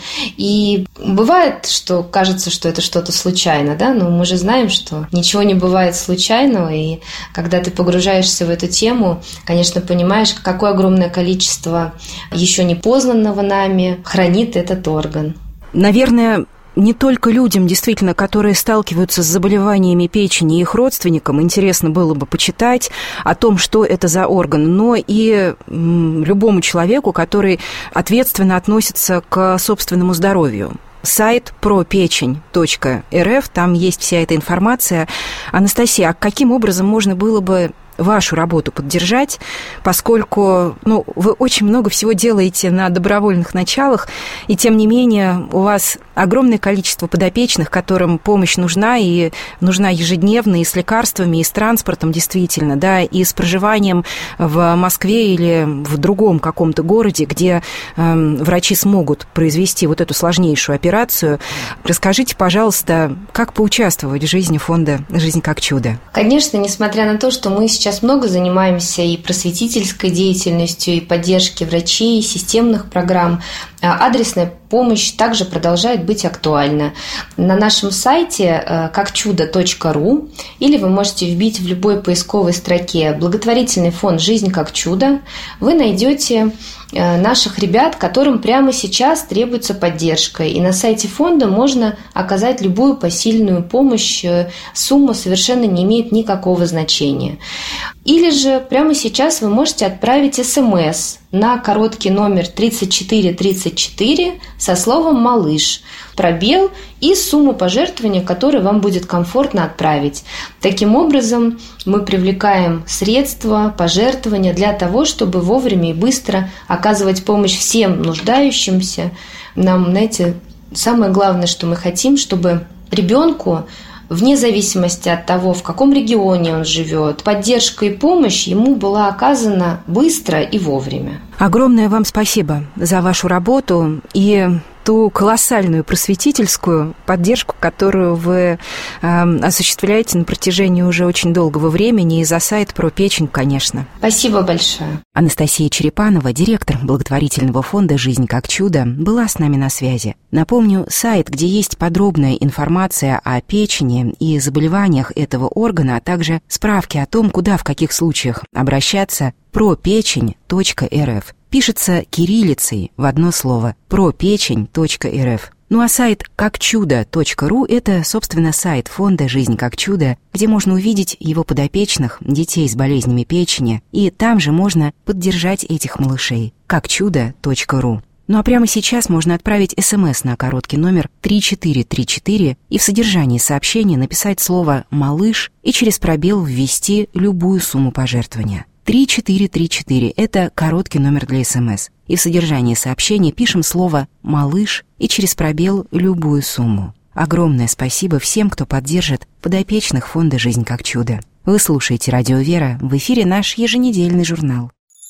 И бывает, что кажется, что это что-то случайно, да? Но мы же знаем, что ничего не бывает случайного. И когда ты погружаешься в эту тему, конечно, понимаешь, какое огромное количество еще не познанного нами хранит этот орган. Наверное, не только людям, действительно, которые сталкиваются с заболеваниями печени и их родственникам, интересно было бы почитать о том, что это за орган, но и любому человеку, который ответственно относится к собственному здоровью. Сайт про печень точка эр эф, там есть вся эта информация. Анастасия, а каким образом можно было бы вашу работу поддержать, поскольку ну, вы очень много всего делаете на добровольных началах, и тем не менее у вас огромное количество подопечных, которым помощь нужна, и нужна ежедневно, и с лекарствами, и с транспортом, действительно, да, и с проживанием в Москве или в другом каком-то городе, где э, врачи смогут произвести вот эту сложнейшую операцию. Расскажите, пожалуйста, как поучаствовать в жизни фонда «Жизнь как чудо»? Конечно, несмотря на то, что мы сейчас Сейчас много занимаемся и просветительской деятельностью, и поддержкой врачей, и системных программ. Адресная помощь также продолжает быть актуальна. На нашем сайте как чудо точка ру или вы можете вбить в любой поисковой строке «Благотворительный фонд «Жизнь как чудо», вы найдете наших ребят, которым прямо сейчас требуется поддержка. И на сайте фонда можно оказать любую посильную помощь. Сумма совершенно не имеет никакого значения. Или же прямо сейчас вы можете отправить смс на короткий номер тридцать четыре тридцать четыре со словом «малыш», пробел и сумму пожертвования, которую вам будет комфортно отправить. Таким образом, мы привлекаем средства, пожертвования для того, чтобы вовремя и быстро оказывать помощь всем нуждающимся. Нам, знаете, самое главное, что мы хотим, чтобы ребенку, вне зависимости от того, в каком регионе он живет, поддержка и помощь ему была оказана быстро и вовремя. Огромное вам спасибо за вашу работу и ту колоссальную просветительскую поддержку, которую вы э, осуществляете на протяжении уже очень долгого времени, и за сайт про печень, конечно. Спасибо большое. Анастасия Черепанова, директор благотворительного фонда «Жизнь как чудо», была с нами на связи. Напомню, сайт, где есть подробная информация о печени и заболеваниях этого органа, а также справки о том, куда в каких случаях обращаться, про печень точка эр эф. Пишется кириллицей в одно слово про печень точка эр эф. Ну а сайт как чудо точка ру – это, собственно, сайт фонда «Жизнь как чудо», где можно увидеть его подопечных, детей с болезнями печени, и там же можно поддержать этих малышей. как чудо точка ру. Ну а прямо сейчас можно отправить смс на короткий номер три четыре три четыре и в содержании сообщения написать слово «малыш» и через пробел ввести любую сумму пожертвования. три четыре три четыре – это короткий номер для СМС. И в содержании сообщения пишем слово «малыш» и через пробел любую сумму. Огромное спасибо всем, кто поддержит подопечных фонда «Жизнь как чудо». Вы слушаете «Радио Вера», в эфире наш еженедельный журнал.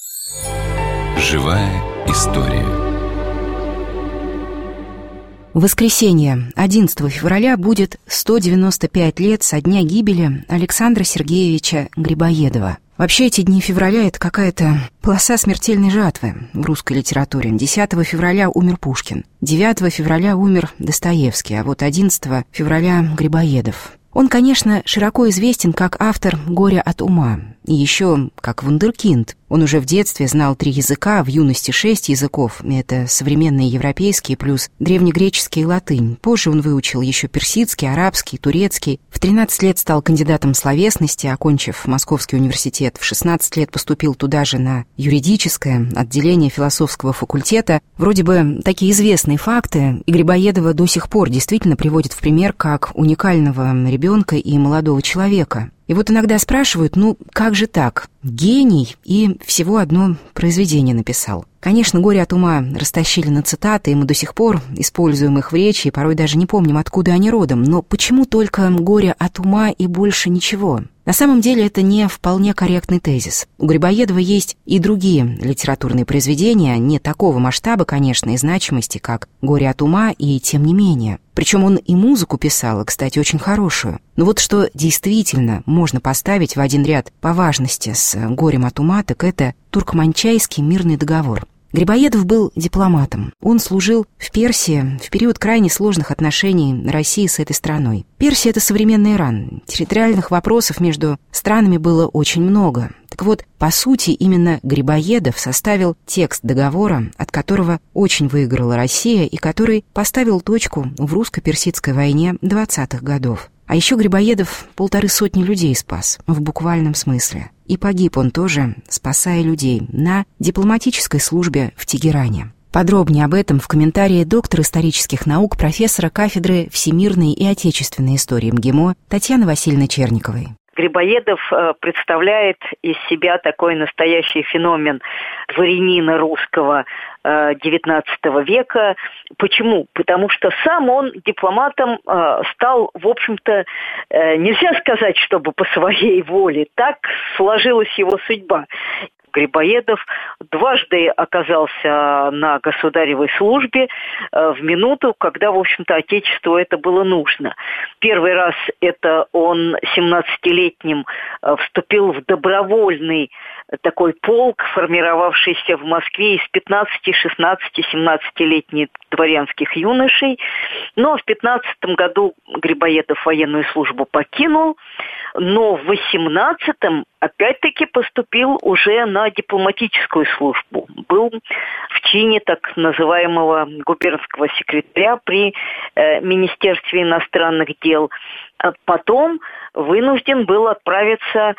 Живая история. В воскресенье, одиннадцатого февраля, будет сто девяносто пять лет со дня гибели Александра Сергеевича Грибоедова. Вообще, эти дни февраля – это какая-то полоса смертельной жатвы в русской литературе. десятого февраля умер Пушкин, девятого февраля умер Достоевский, а вот одиннадцатого февраля – Грибоедов. Он, конечно, широко известен как автор «Горя от ума» и еще как вундеркинд. Он уже в детстве знал три языка, в юности шесть языков. Это современные европейские плюс древнегреческий и латынь. Позже он выучил еще персидский, арабский, турецкий. В тринадцать лет стал кандидатом словесности, окончив Московский университет. В шестнадцать лет поступил туда же на юридическое отделение философского факультета. Вроде бы такие известные факты, и Грибоедова до сих пор действительно приводит в пример как уникального ребенка и молодого человека. И вот иногда спрашивают, ну как же так? Гений и всего одно произведение написал. Конечно, «Горе от ума» растащили на цитаты, и мы до сих пор используем их в речи, и порой даже не помним, откуда они родом. Но почему только «Горе от ума» и больше ничего? На самом деле это не вполне корректный тезис. У Грибоедова есть и другие литературные произведения, не такого масштаба, конечно, и значимости, как «Горе от ума», и тем не менее. Причем он и музыку писал, и, кстати, очень хорошую. Но вот что действительно можно поставить в один ряд по важности с «Горем от ума», так это Туркманчайский мирный договор. Грибоедов был дипломатом. Он служил в Персии в период крайне сложных отношений России с этой страной. Персия — это современный Иран. Территориальных вопросов между странами было очень много. Так вот, по сути, именно Грибоедов составил текст договора, от которого очень выиграла Россия и который поставил точку в русско-персидской войне двадцатых годов. А еще Грибоедов полторы сотни людей спас, в буквальном смысле. И погиб он тоже, спасая людей, на дипломатической службе в Тегеране. Подробнее об этом в комментарии доктор исторических наук, профессора кафедры всемирной и отечественной истории МГИМО Татьяны Васильевны Черниковой. Грибоедов представляет из себя такой настоящий феномен дворянина русского девятнадцатого века. Почему? Потому что сам он дипломатом стал, в общем-то, нельзя сказать, чтобы по своей воле. Так сложилась его судьба. Грибоедов дважды оказался на государевой службе в минуту, когда, в общем-то, Отечеству это было нужно. Первый раз это он семнадцатилетним вступил в добровольный такой полк, формировавшийся в Москве из пятнадцати, шестнадцати, семнадцатилетних дворянских юношей. Но в пятнадцатом году Грибоедов военную службу покинул, но в восемнадцатом опять-таки поступил уже на дипломатическую службу. Был в чине так называемого губернского секретаря при э, Министерстве иностранных дел. А потом вынужден был отправиться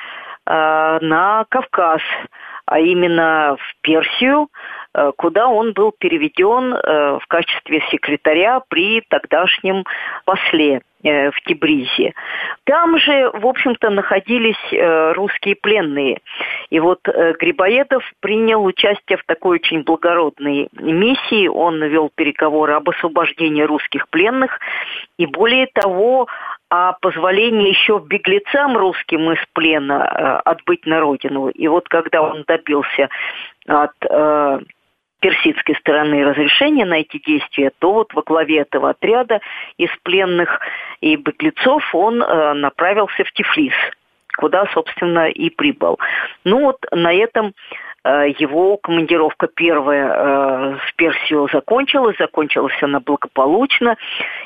э, на Кавказ, а именно в Персию, э, куда он был переведен э, в качестве секретаря при тогдашнем после в Тебризе. Там же, в общем-то, находились э, русские пленные. И вот э, Грибоедов принял участие в такой очень благородной миссии. Он вел переговоры об освобождении русских пленных. И более того, о позволении еще беглецам русским из плена э, отбыть на родину. И вот когда он добился от э, персидской стороны разрешения на эти действия, то вот во главе этого отряда из пленных и беглецов он э, направился в Тифлис, куда, собственно, и прибыл. Ну вот на этом э, его командировка первая э, в Персию закончилась, закончилась она благополучно,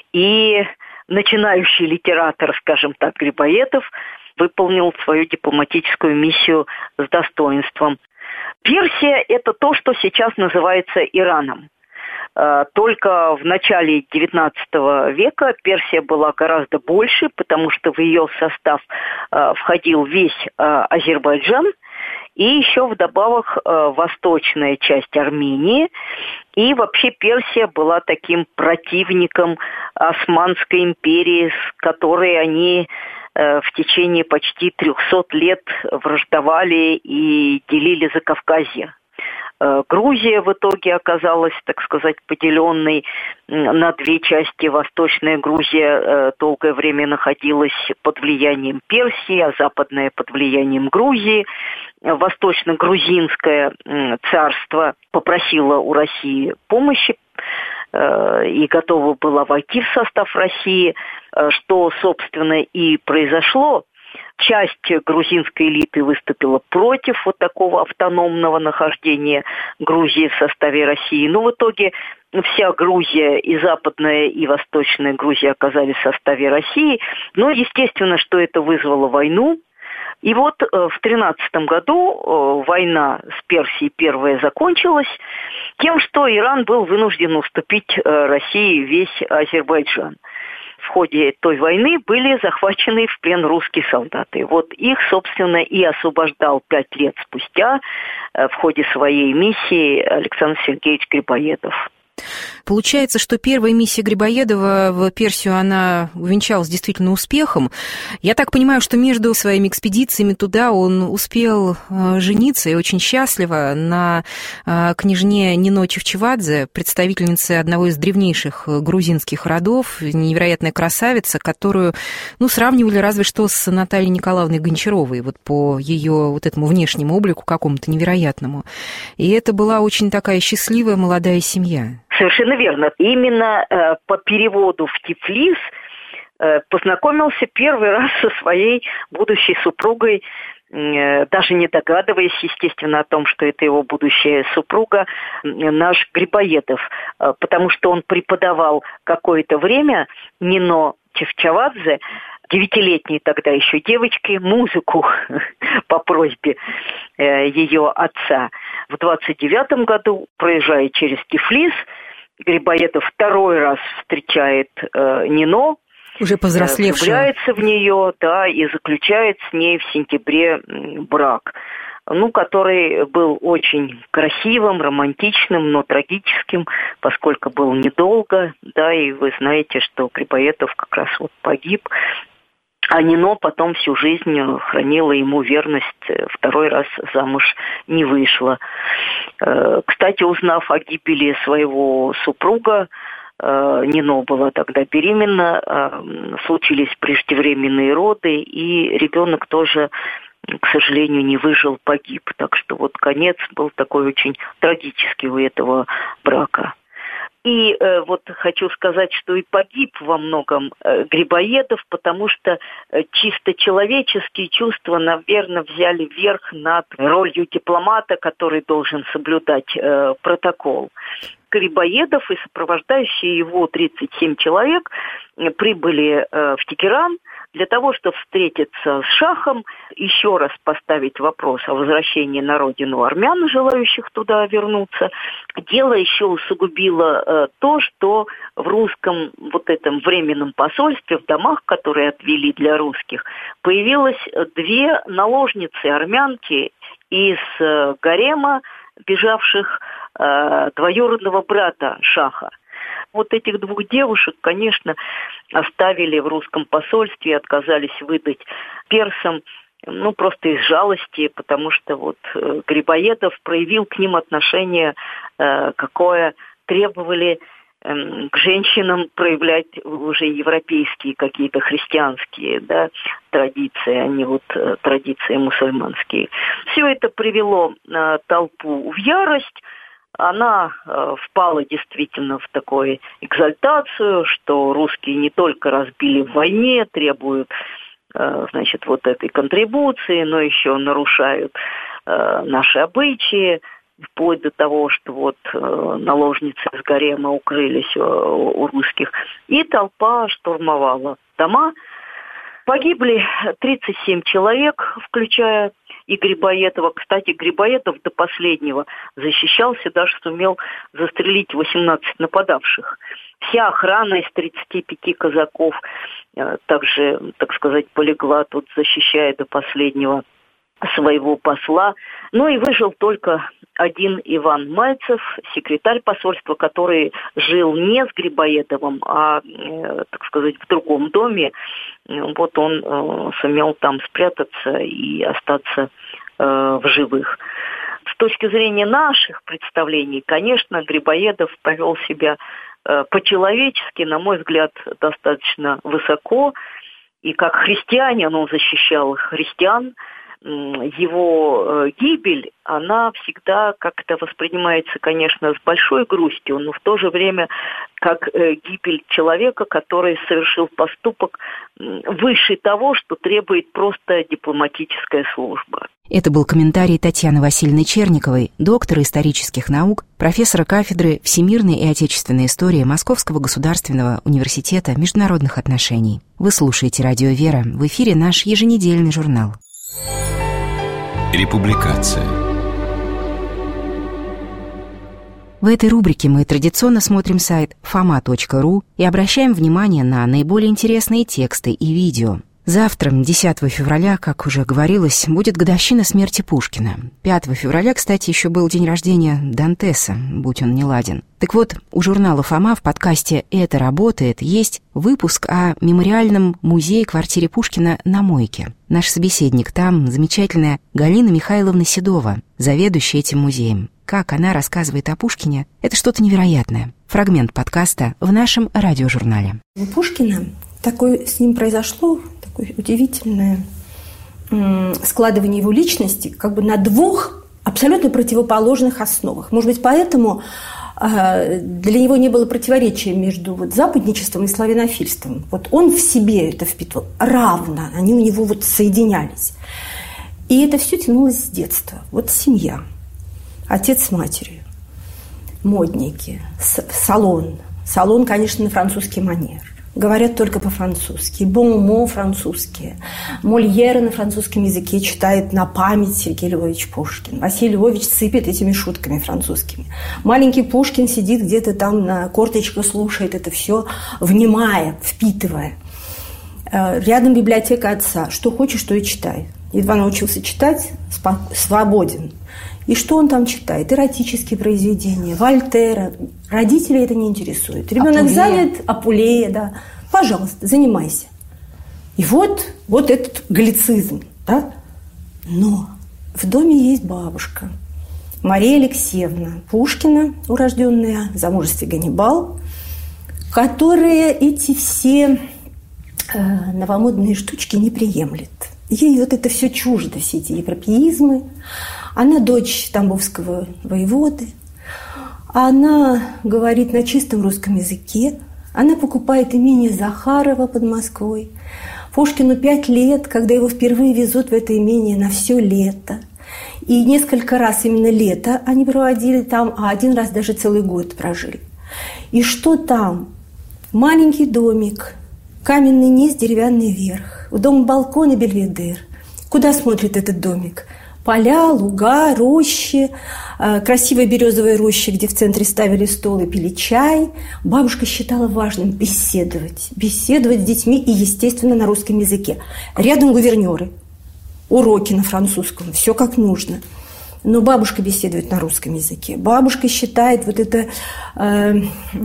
и начинающий литератор, скажем так, Грибоедов, выполнил свою дипломатическую миссию с достоинством. Персия – это то, что сейчас называется Ираном. Только в начале девятнадцатого века Персия была гораздо больше, потому что в ее состав входил весь Азербайджан и еще вдобавок восточная часть Армении. И вообще Персия была таким противником Османской империи, с которой они в течение почти трехсот лет враждовали и делили Закавказье. Грузия в итоге оказалась, так сказать, поделенной на две части. Восточная Грузия долгое время находилась под влиянием Персии, а западная под влиянием Грузии. Восточно-грузинское царство попросило у России помощи и готова была войти в состав России, что, собственно, и произошло. Часть грузинской элиты выступила против вот такого автономного нахождения Грузии в составе России. Но в итоге вся Грузия, и западная, и восточная Грузия оказались в составе России. Но, естественно, что это вызвало войну. И вот в тринадцатом году война с Персией первая закончилась тем, что Иран был вынужден уступить России весь Азербайджан. В ходе той войны были захвачены в плен русские солдаты. Вот их, собственно, и освобождал пять лет спустя в ходе своей миссии Александр Сергеевич Грибоедов. Получается, что первая миссия Грибоедова в Персию, она увенчалась действительно успехом. Я так понимаю, что между своими экспедициями туда он успел жениться и очень счастливо на княжне Нино Чевчевадзе, представительнице одного из древнейших грузинских родов, невероятная красавица, которую, ну, сравнивали разве что с Натальей Николаевной Гончаровой, вот по ее вот этому внешнему облику какому-то невероятному. И это была очень такая счастливая молодая семья. Совершенно верно. Именно э, по переводу в Тифлис э, познакомился первый раз со своей будущей супругой, э, даже не догадываясь, естественно, о том, что это его будущая супруга, э, наш Грибоедов, э, потому что он преподавал какое-то время Нино Чевчевадзе, девятилетней тогда еще девочке, музыку по просьбе э, ее отца. В двадцать девятом году, проезжая через Тифлис, Грибоедов второй раз встречает э, Нино, уже повзрослевшую, влюбляется в нее, да, и заключает с ней в сентябре брак, ну, который был очень красивым, романтичным, но трагическим, поскольку был недолго, да, и вы знаете, что Грибоедов как раз вот погиб. А Нино потом всю жизнь хранила ему верность, второй раз замуж не вышла. Кстати, узнав о гибели своего супруга, Нино была тогда беременна, случились преждевременные роды, и ребенок тоже, к сожалению, не выжил, погиб. Так что вот конец был такой очень трагический у этого брака. И э, вот хочу сказать, что и погиб во многом э, Грибоедов, потому что э, чисто человеческие чувства, наверное, взяли верх над ролью дипломата, который должен соблюдать э, протокол. Грибоедов и сопровождающие его тридцать семь человек э, прибыли э, в Тегеран для того, чтобы встретиться с шахом, еще раз поставить вопрос о возвращении на родину армян, желающих туда вернуться. Дело еще усугубило э, то, что в русском вот этом временном посольстве, в домах, которые отвели для русских, появилось две наложницы армянки из э, гарема, бежавших э, двоюродного брата шаха. Вот этих двух девушек, конечно, оставили в русском посольстве и отказались выдать персам, ну, просто из жалости, потому что вот Грибоедов проявил к ним отношение, э, какое требовали э, к женщинам проявлять уже европейские какие-то христианские, да, традиции, а не вот э, традиции мусульманские. Все это привело э, толпу в ярость. Она э, впала действительно в такую экзальтацию, что русские не только разбили в войне, требуют, э, значит, вот этой контрибуции, но еще нарушают э, наши обычаи, вплоть до того, что вот э, наложницы из гарема укрылись у, у русских. И толпа штурмовала дома. Погибли тридцать семь человек, включая и Грибоедова. Кстати, Грибоедов до последнего защищался, даже сумел застрелить восемнадцать нападавших. Вся охрана из тридцати пяти казаков также, так сказать, полегла тут, защищая до последнего своего посла. Ну и выжил только один Иван Мальцев, секретарь посольства, который жил не с Грибоедовым, а, э, так сказать, в другом доме. Вот он э, сумел там спрятаться и остаться э, в живых. С точки зрения наших представлений, конечно, Грибоедов повел себя э, по-человечески, на мой взгляд, достаточно высоко. И как христианин он защищал христиан. Его гибель, она всегда как-то воспринимается, конечно, с большой грустью, но в то же время как гибель человека, который совершил поступок выше того, что требует просто дипломатическая служба. Это был комментарий Татьяны Васильевны Черниковой, доктора исторических наук, профессора кафедры всемирной и отечественной истории Московского государственного университета международных отношений. Вы слушаете «Радио Вера», в эфире наш еженедельный журнал. Републикация. В этой рубрике мы традиционно смотрим сайт фома точка ру и обращаем внимание на наиболее интересные тексты и видео. Завтра, десятого февраля, как уже говорилось, будет годовщина смерти Пушкина. пятого февраля, кстати, еще был день рождения Дантеса, будь он неладен. Так вот, у журнала «Фома» в подкасте «Это работает» есть выпуск о мемориальном музее-квартире Пушкина на Мойке. Наш собеседник там замечательная Галина Михайловна Седова, заведующая этим музеем. Как она рассказывает о Пушкине, это что-то невероятное. Фрагмент подкаста в нашем радиожурнале. У Пушкина такое с ним произошло, такое удивительное м- складывание его личности как бы на двух абсолютно противоположных основах. Может быть, поэтому э, для него не было противоречия между вот, западничеством и славянофильством. Вот он в себе это впитывал равно, они у него вот соединялись. И это все тянулось с детства. Вот семья, отец с матерью, модники, салон. Салон, конечно, на французский манер. Говорят только по-французски. Бон-мо французские. Мольера на французском языке читает на память Сергей Львович Пушкин. Василий Львович сыпет этими шутками французскими. Маленький Пушкин сидит где-то там на корточках, слушает это все, внимая, впитывая. Рядом библиотека отца. Что хочешь, то и читай. Едва научился читать, свободен. И что он там читает? Эротические произведения, Вольтера. Родителей это не интересует. Ребенок Апулея. занят, Апулея, да. Пожалуйста, занимайся. И вот, вот этот галлицизм, да? Но в доме есть бабушка, Мария Алексеевна Пушкина, урожденная в замужестве Ганнибал, которая эти все э, новомодные штучки не приемлет. Ей вот это все чуждо, все эти европеизмы. Она дочь тамбовского воеводы. Она говорит на чистом русском языке. Она покупает имение Захарова под Москвой. Пушкину пять лет, когда его впервые везут в это имение на все лето. И несколько раз именно лето они проводили там, а один раз даже целый год прожили. И что там? Маленький домик, каменный низ, деревянный верх. У дома балкон и бельведер. Куда смотрит этот домик? Поля, луга, рощи, красивая березовая роща, где в центре ставили стол и пили чай. Бабушка считала важным беседовать. Беседовать с детьми и, естественно, на русском языке. Рядом гувернеры, уроки на французском, все как нужно. Но бабушка беседует на русском языке. Бабушка считает вот это э,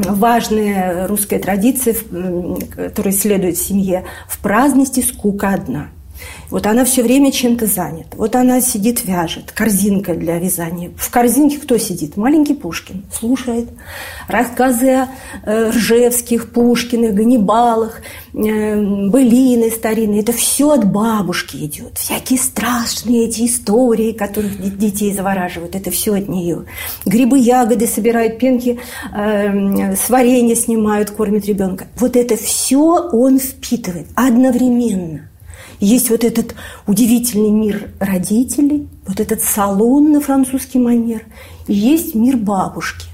важная русская традиция, которая следует в семье, в праздности скука одна. Вот она все время чем-то занята. Вот она сидит, вяжет. Корзинка для вязания. В корзинке кто сидит? Маленький Пушкин. Слушает рассказы о э, Ржевских, Пушкиных, Ганнибалах, э, былины старинные. Это все от бабушки идет. Всякие страшные эти истории, которых детей завораживают. Это все от нее. Грибы, ягоды собирают, пенки э, с варенья снимают, кормят ребенка. Вот это все он впитывает одновременно. Есть вот этот удивительный мир родителей, вот этот салон на французский манер, и есть мир бабушки.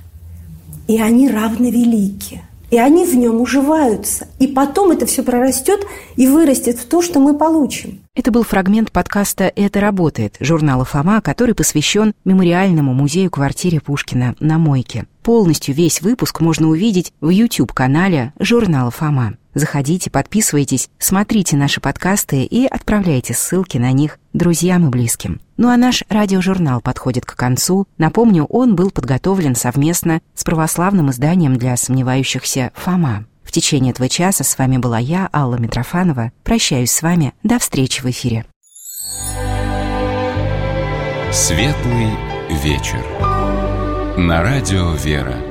И они равновелики. И они в нем уживаются. И потом это все прорастет и вырастет в то, что мы получим. Это был фрагмент подкаста «Это работает» журнала «Фома», который посвящен мемориальному музею-квартире Пушкина на Мойке. Полностью весь выпуск можно увидеть в YouTube-канале журнала «Фома». Заходите, подписывайтесь, смотрите наши подкасты и отправляйте ссылки на них друзьям и близким. Ну а наш радиожурнал подходит к концу. Напомню, он был подготовлен совместно с православным изданием для сомневающихся «Фома». В течение этого часа с вами была я, Алла Митрофанова. Прощаюсь с вами. До встречи в эфире. Светлый вечер. На радио «Вера».